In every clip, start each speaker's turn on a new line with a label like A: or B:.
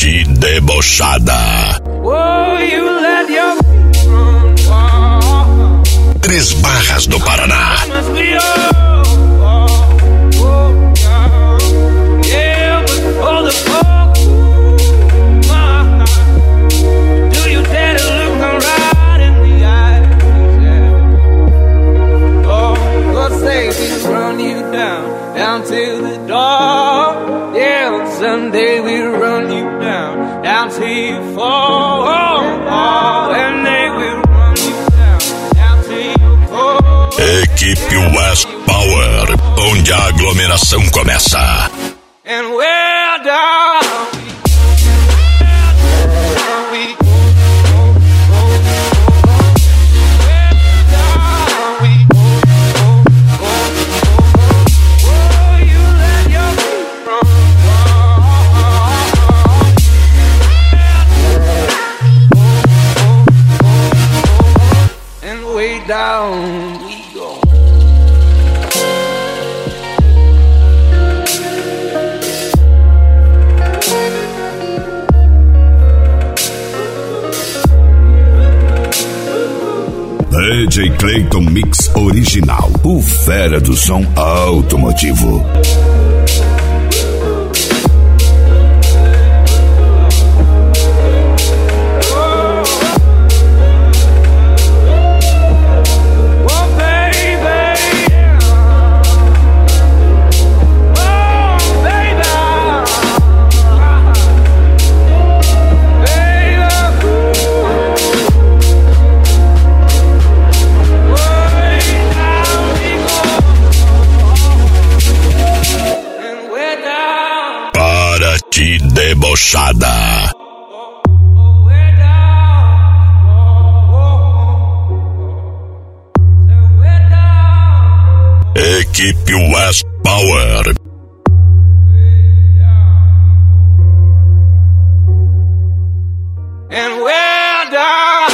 A: Parte debochada. Três Barras do Paraná.
B: Down to the door, yeah. Someday we run you down till you fall, and they will run you down till you fall.
A: Equipe West Power, onde a aglomeração começa.
B: And we're down. Down we go.
A: DJ Clayton Mix Original, o fera do som automotivo. Debochada. Equipe West Power.
B: And we're down.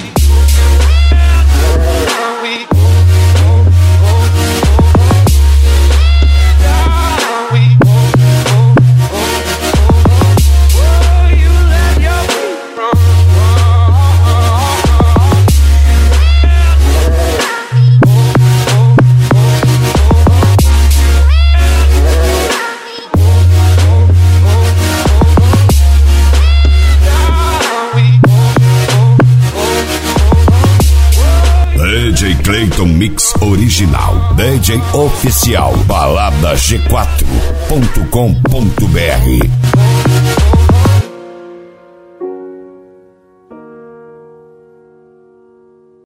A: DJ Clayton Mix Original, DJ oficial, baladaG4.com.br.